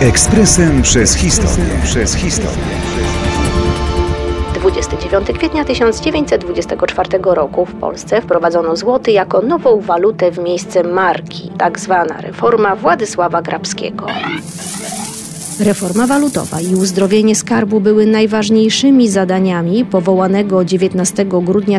Ekspresem przez historię. 29 kwietnia 1924 roku w Polsce wprowadzono złoty jako nową walutę w miejsce marki, tak zwana reforma Władysława Grabskiego. Reforma walutowa i uzdrowienie skarbu były najważniejszymi zadaniami powołanego 19 grudnia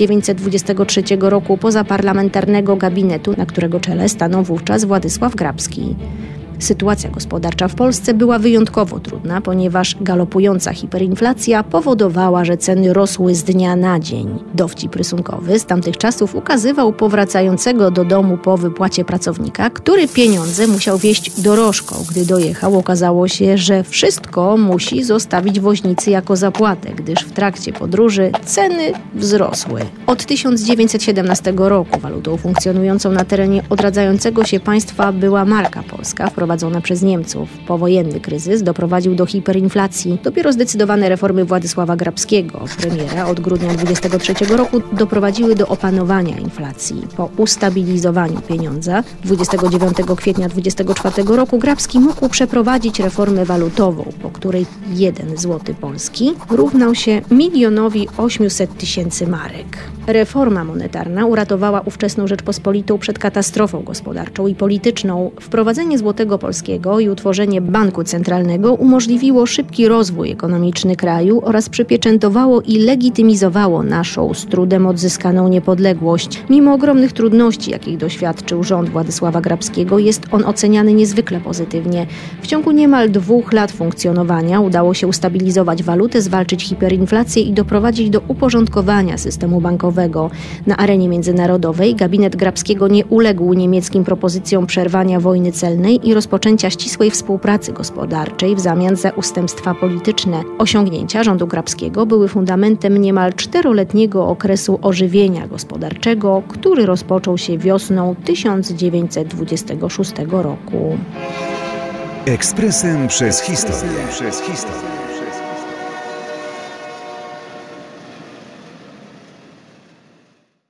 1923 roku pozaparlamentarnego gabinetu, na którego czele stanął wówczas Władysław Grabski. Sytuacja gospodarcza w Polsce była wyjątkowo trudna, ponieważ galopująca hiperinflacja powodowała, że ceny rosły z dnia na dzień. Dowcip rysunkowy z tamtych czasów ukazywał powracającego do domu po wypłacie pracownika, który pieniądze musiał wieźć dorożką. Gdy dojechał, okazało się, że wszystko musi zostawić woźnicy jako zapłatę, gdyż w trakcie podróży ceny wzrosły. Od 1917 roku walutą funkcjonującą na terenie odradzającego się państwa była marka polska, wprowadzona przez Niemców. Powojenny kryzys doprowadził do hiperinflacji. Dopiero zdecydowane reformy Władysława Grabskiego, premiera, od grudnia 1923 roku doprowadziły do opanowania inflacji. Po ustabilizowaniu pieniądza 29 kwietnia 1924 roku Grabski mógł przeprowadzić reformę walutową, po której 1 złoty polski równał się 1 800 000 marek. Reforma monetarna uratowała ówczesną Rzeczpospolitą przed katastrofą gospodarczą i polityczną. Wprowadzenie złotego polskiego i utworzenie banku centralnego umożliwiło szybki rozwój ekonomiczny kraju oraz przypieczętowało i legitymizowało naszą z trudem odzyskaną niepodległość. Mimo ogromnych trudności, jakich doświadczył rząd Władysława Grabskiego, jest on oceniany niezwykle pozytywnie. W ciągu niemal 2 lat funkcjonowania udało się ustabilizować walutę, zwalczyć hiperinflację i doprowadzić do uporządkowania systemu bankowego. Na arenie międzynarodowej gabinet Grabskiego nie uległ niemieckim propozycjom przerwania wojny celnej i rozpoczęcia ścisłej współpracy gospodarczej w zamian za ustępstwa polityczne. Osiągnięcia rządu Grabskiego były fundamentem niemal 4-letniego okresu ożywienia gospodarczego, który rozpoczął się wiosną 1926 roku. Ekspresem przez historię.